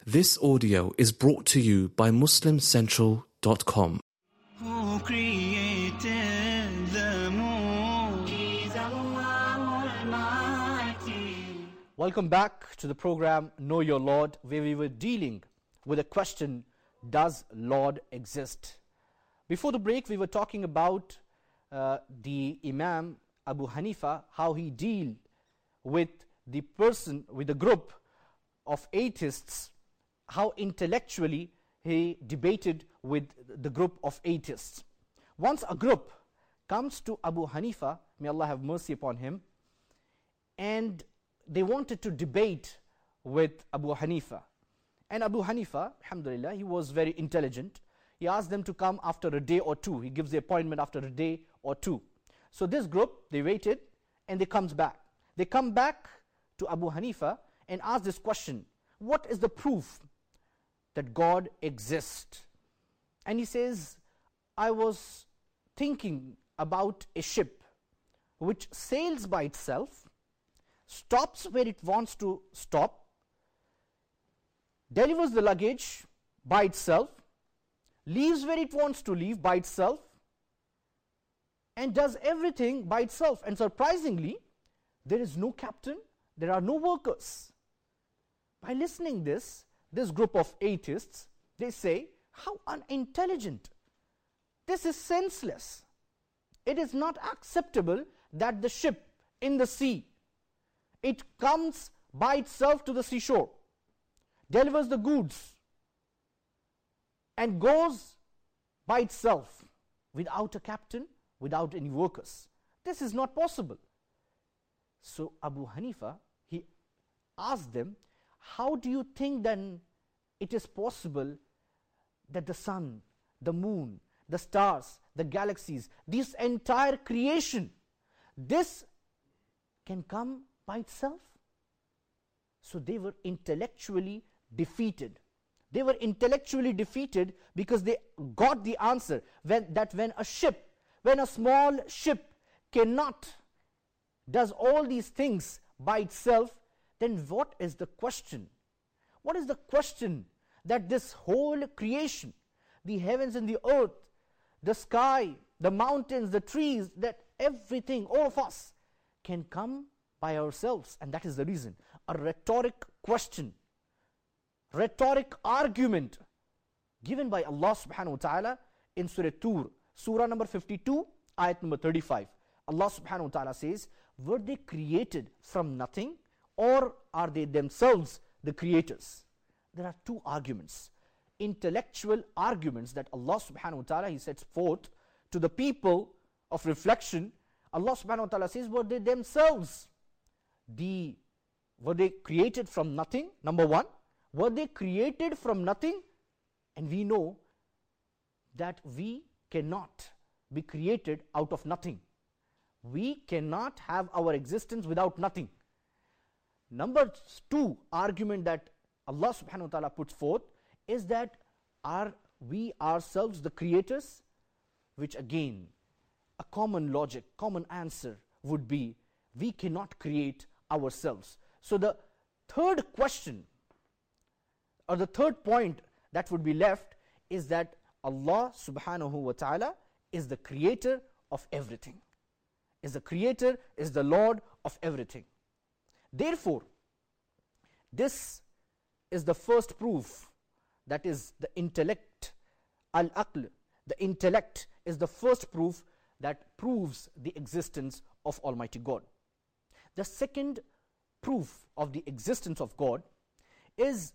This audio is brought to you by MuslimCentral.com. Who created the moon? He's Allah Almighty. Welcome back to the program Know Your Lord, where we were dealing with the question, does Lord exist? Before the break, we were talking about the Imam Abu Hanifa, how he deal with the group of atheists, how intellectually he debated with the group of atheists. Once a group comes to Abu Hanifa, may Allah have mercy upon him, and they wanted to debate with Abu Hanifa. And Abu Hanifa, alhamdulillah, he was very intelligent. He asked them to come after a day or two. He gives the appointment after a day or two. So this group, they waited and they come back. They come back to Abu Hanifa and ask this question, what is the proof that God exists? And he says, I was thinking about a ship which sails by itself, stops where it wants to stop, delivers the luggage by itself, leaves where it wants to leave by itself, and does everything by itself. And surprisingly, there is no captain, there are no workers. By listening this group of atheists, they say, how unintelligent. This is senseless. It is not acceptable that the ship in the sea, it comes by itself to the seashore, delivers the goods, and goes by itself without a captain, without any workers. This is not possible. So Abu Hanifa, he asked them, how do you think then it is possible that the sun, the moon, the stars, the galaxies, this entire creation, this can come by itself? So they were intellectually defeated. They were intellectually defeated because they got the answer that when a small ship does all these things by itself, then what is the question? What is the question that this whole creation, the heavens and the earth, the sky, the mountains, the trees, that everything, all of us, can come by ourselves? And that is the reason. A rhetoric question, rhetoric argument given by Allah subhanahu wa ta'ala in Surah Tur, Surah number 52, ayat number 35. Allah subhanahu wa ta'ala says, were they created from nothing, or are they themselves the creators? There are two arguments, intellectual arguments that Allah subhanahu wa ta'ala, he sets forth to the people of reflection. Allah subhanahu wa ta'ala says, were they themselves were they created from nothing? Number one, were they created from nothing? And we know that we cannot be created out of nothing. We cannot have our existence without nothing. Number two argument that Allah subhanahu wa ta'ala puts forth is that are we ourselves the creators? Which again, a common logic, common answer would be, we cannot create ourselves. So the third question, or the third point that would be left, is that Allah subhanahu wa ta'ala is the creator of everything. Is the creator, is the Lord of everything. Therefore, this is the first proof, that is the intellect, al-aql, the intellect is the first proof that proves the existence of Almighty God. The second proof of the existence of God is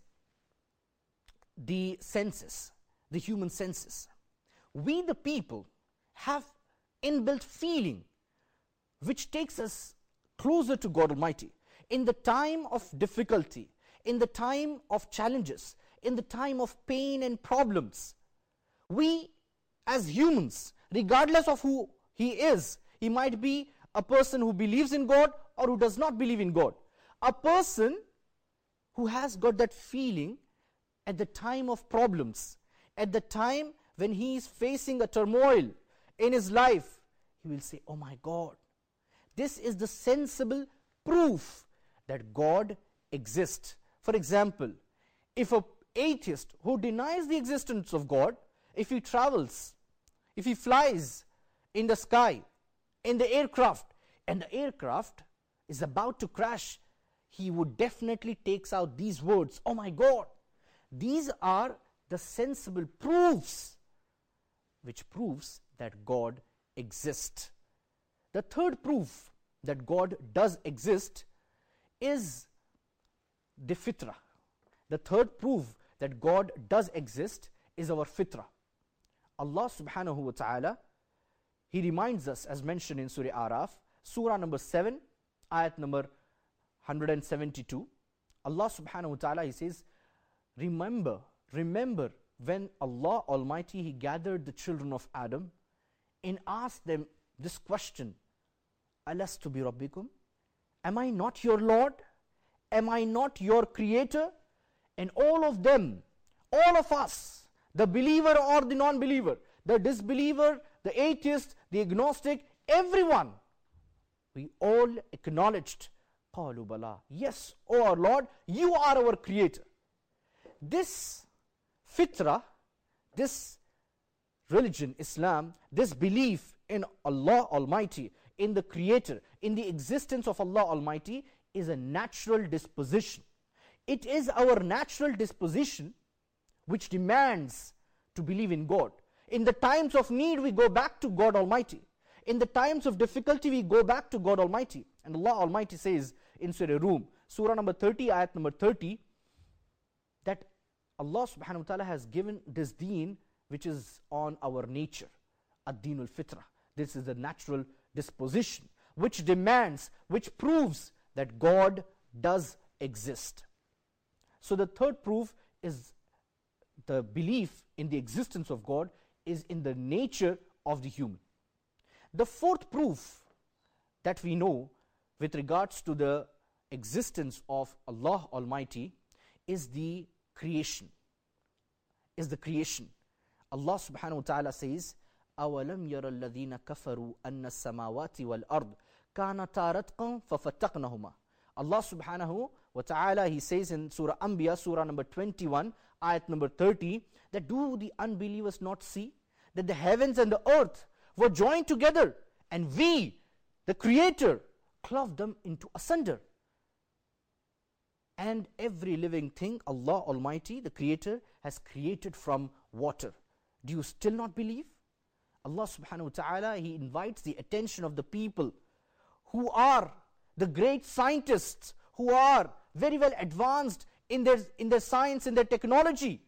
the senses, the human senses. We the people have inbuilt feeling which takes us closer to God Almighty. In the time of difficulty, in the time of challenges, in the time of pain and problems, we as humans, regardless of who he is, he might be a person who believes in God or who does not believe in God, a person who has got that feeling at the time of problems, at the time when he is facing a turmoil in his life, he will say, oh my God. This is the sensible proof that God exists. For example, if atheist who denies the existence of God, if he travels, if he flies in the sky, in the aircraft, and the aircraft is about to crash, he would definitely takes out these words, "Oh my God." These are the sensible proofs which proves that God exists. The third proof that God does exist is the fitrah. The third proof that God does exist is our fitrah. Allah subhanahu wa ta'ala, He reminds us, as mentioned in Surah Araf, Surah number 7, ayat number 172. Allah subhanahu wa ta'ala, He says, remember when Allah Almighty, He gathered the children of Adam and asked them this question, Alastu bi Rabbikum? Am I not your Lord? Am I not your Creator? And all of them, all of us, the believer or the non-believer, the disbeliever, the atheist, the agnostic, everyone, we all acknowledged, Qalu bala, yes, O our Lord, you are our Creator. This fitrah, this religion, Islam, this belief in Allah Almighty, in the Creator, in the existence of Allah Almighty, is a natural disposition. It is our natural disposition which demands to believe in God. In the times of need, we go back to God Almighty. In the times of difficulty, we go back to God Almighty. And Allah Almighty says in Surah Rum, Surah number 30, ayat number 30, that Allah subhanahu wa ta'ala has given this deen which is on our nature, ad-deenul fitrah. This is the natural disposition which demands, which proves that God does exist. So the third proof is the belief in the existence of God is in the nature of the human. The fourth proof that we know with regards to the existence of Allah Almighty is the creation. Allah subhanahu wa ta'ala says, أَوَلَمْ يَرَ الَّذِينَ كَفَرُوا أَنَّ السَّمَاوَاتِ وَالْأَرْضِ كَانَتَا رَتْقًا فَفَتَّقْنَهُمَا. Allah subhanahu wa ta'ala, He says in Surah Anbiya, Surah number 21, ayat number 30, that do the unbelievers not see that the heavens and the earth were joined together, and we, the Creator, clove them into asunder. And every living thing, Allah Almighty, the Creator, has created from water. Do you still not believe? Allah subhanahu wa ta'ala, He invites the attention of the people who are the great scientists, who are very well advanced in their science, in their technology.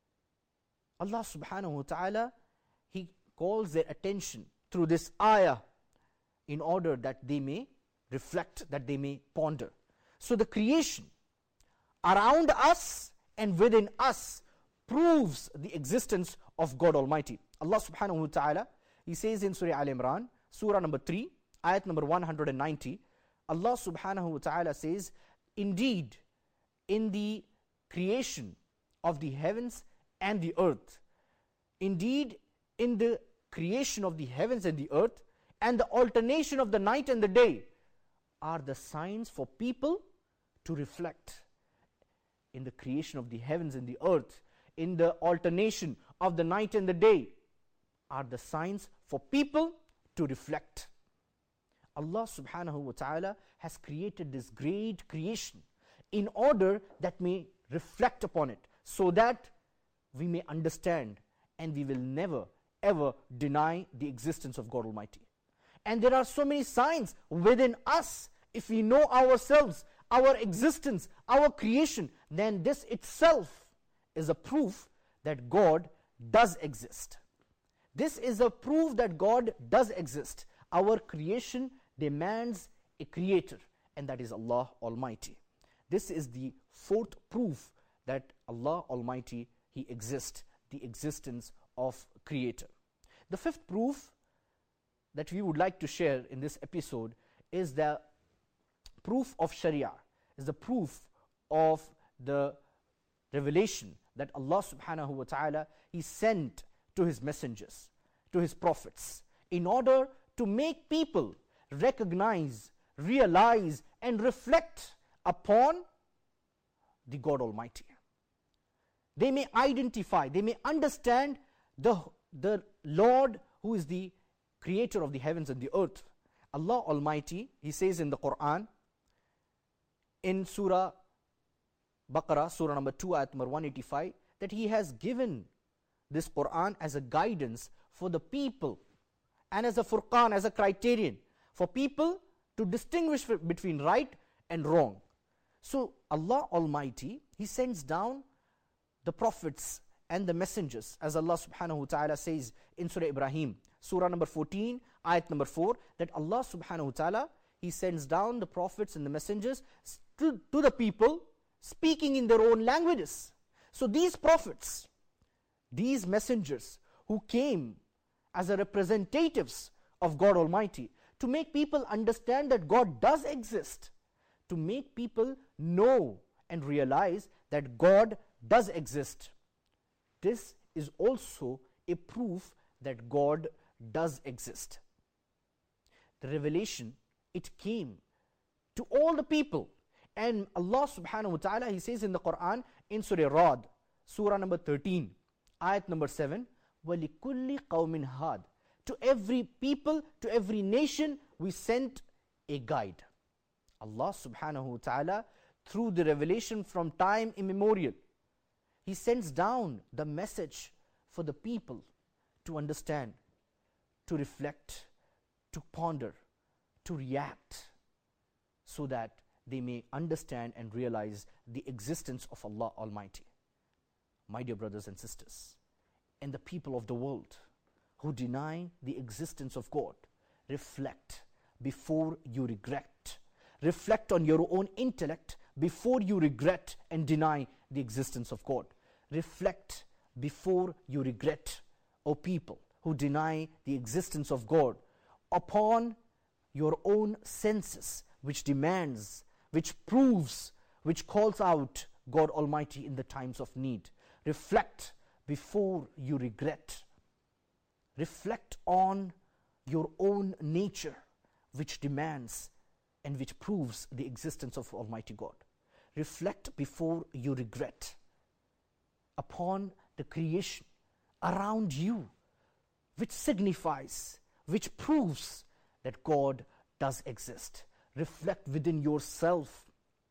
Allah subhanahu wa ta'ala, He calls their attention through this ayah in order that they may reflect, that they may ponder. So the creation around us and within us proves the existence of God Almighty. Allah subhanahu wa ta'ala, He says in Surah Al-Imran, Surah number 3, ayat number 190, Allah subhanahu wa ta'ala says, indeed, in the creation of the heavens and the earth, indeed, in the creation of the heavens and the earth, and the alternation of the night and the day, are the signs for people to reflect. In the creation of the heavens and the earth, in the alternation of the night and the day, are the signs for people to reflect. Allah subhanahu wa ta'ala has created this great creation in order that may reflect upon it, so that we may understand and we will never ever deny the existence of God Almighty. And there are so many signs within us. If we know ourselves, our existence, our creation, then this itself is a proof that God does exist. This is a proof that God does exist. Our creation demands a creator, and that is Allah Almighty. This is the fourth proof that Allah Almighty, He exists, the existence of Creator. The fifth proof that we would like to share in this episode is the proof of Sharia, is the proof of the revelation that Allah subhanahu wa ta'ala, He sent to His messengers, to His prophets, in order to make people recognize, realize, and reflect upon the God Almighty. they may identify, they may understand the Lord who is the creator of the heavens and the earth. Allah Almighty, He says in the Quran, in Surah Baqarah, Surah number 2, ayat number 185, that He has given this Quran as a guidance for the people and as a furqan, as a criterion for people to distinguish between right and wrong. So Allah Almighty, He sends down the prophets and the messengers, as Allah subhanahu wa ta'ala says in Surah Ibrahim, Surah number 14, ayat number 4, that Allah subhanahu wa ta'ala, He sends down the prophets and the messengers to the people, speaking in their own languages. So these prophets, these messengers who came as a representatives of God Almighty, to make people understand that God does exist, to make people know and realize that God does exist. This is also a proof that God does exist. The revelation, it came to all the people. And Allah subhanahu wa ta'ala, He says in the Quran, in Surah Ra'd, Surah number 13, ayat number 7, وَلِكُلِّ قَوْمٍ هَادٍ. To every people, to every nation, we sent a guide. Allah subhanahu wa ta'ala, through the revelation from time immemorial, He sends down the message for the people to understand, to reflect, to ponder, to react, so that they may understand and realize the existence of Allah Almighty. My dear brothers and sisters, and the people of the world who deny the existence of God, reflect before you regret. Reflect on your own intellect before you regret and deny the existence of God. Reflect before you regret, O people who deny the existence of God, upon your own senses, which demands, which proves, which calls out God Almighty in the times of need. Reflect before you regret. Reflect on your own nature, which demands and which proves the existence of Almighty God. Reflect before you regret upon the creation around you, which signifies, which proves that God does exist. Reflect within yourself,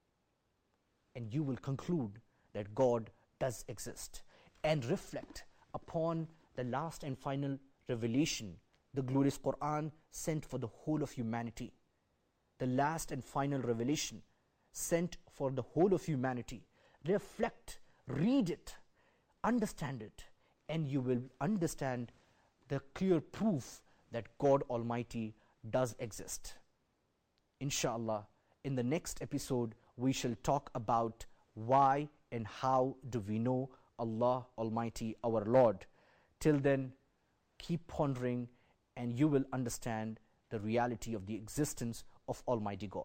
and you will conclude that God does exist. And reflect upon the last and final revelation, the glorious Quran sent for the whole of humanity. The last and final revelation sent for the whole of humanity. Reflect, read it, understand it, and you will understand the clear proof that God Almighty does exist. Inshallah, in the next episode, we shall talk about why and how do we know Allah Almighty, our Lord. Till then, keep pondering and you will understand the reality of the existence of Almighty God.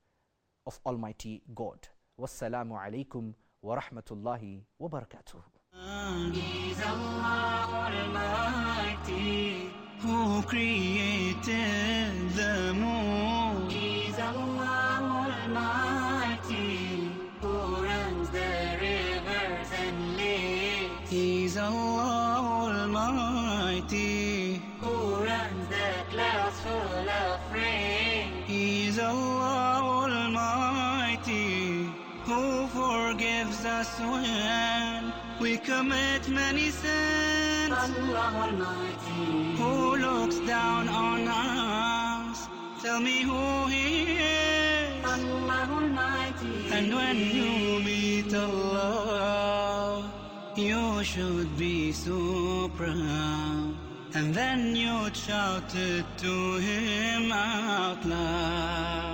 Wassalamu alaikum wa rahmatullahi wa barakatuh. He's Allah Almighty, who created the moon. He's Allah Almighty, who runs the rivers and lakes. He's Allah Almighty, who runs the clouds full of rain. He's Allah Almighty, who forgives us when we commit many sins. Allah Almighty, who looks down on us. Tell me who He is. Allah Almighty. And when you meet Allah, you should be so proud. And then you shout it to Him out loud.